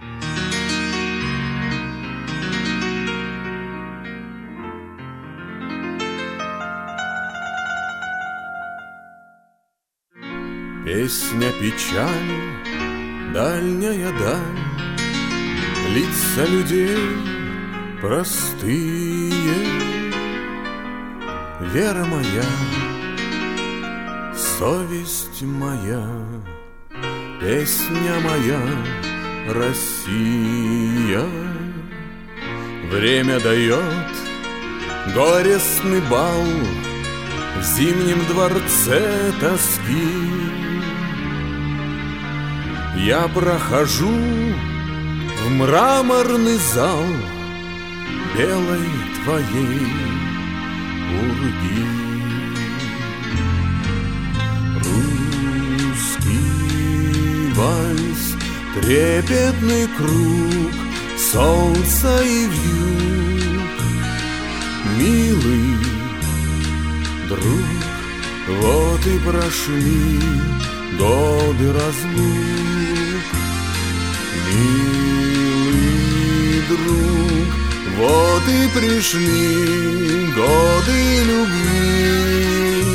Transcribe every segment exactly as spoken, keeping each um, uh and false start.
Песня печаль, дальняя даль, лица людей простые. Вера моя, совесть моя, песня моя, Россия. Время дает горестный бал в зимнем дворце тоски. Я прохожу в мраморный зал белой твоей пурги. Русский вальс, трепетный круг, солнца и вьюг. Милый друг, вот и прошли годы разлук. Милый друг, вот и пришли годы любви.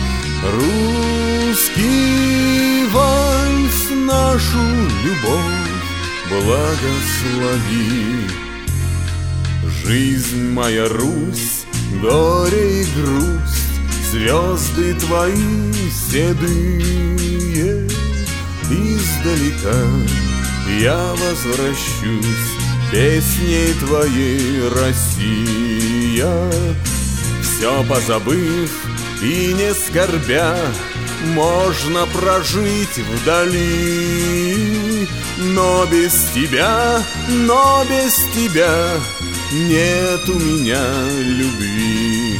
Русский вальс, нашу любовь благослови. Жизнь моя, Русь, горе и грусть, звезды твои седые. Издалека я возвращусь песней твоей, Россия. Все позабыв и не скорбя, можно прожить вдали. Но без тебя, но без тебя нет у меня любви.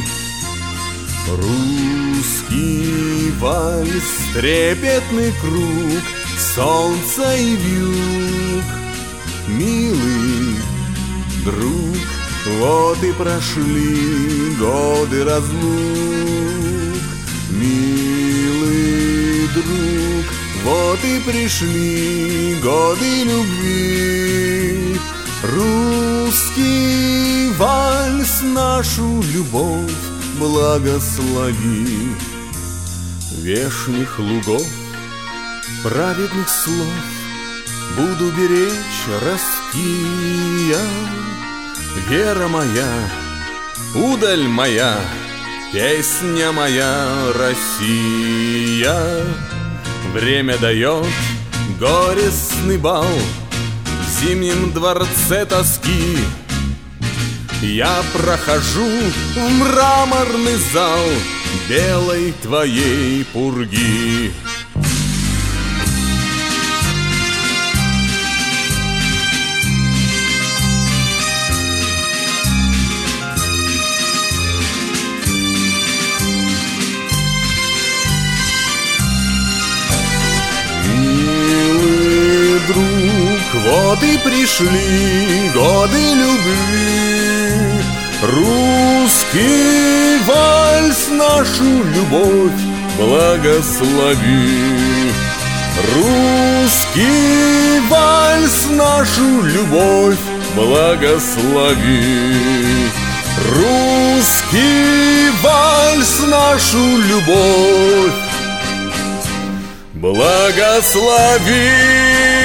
Русский вальс, трепетный круг, солнца и вьюг. Милый друг, вот и прошли годы разлук. Милый друг, вот и пришли годы любви. Русский вальс, нашу любовь благослови. Вешних лугов, праведных слов буду беречь ростки я. Вера моя, удаль моя, песня моя, Россия. Время дает горестный бал в зимнем дворце тоски. Я прохожу в мраморный зал белой твоей пурги. Милый друг, вот и пришли годы любви. Русский вальс, нашу любовь благослови. Русский вальс, нашу любовь благослови. Русский вальс, нашу любовь благослови.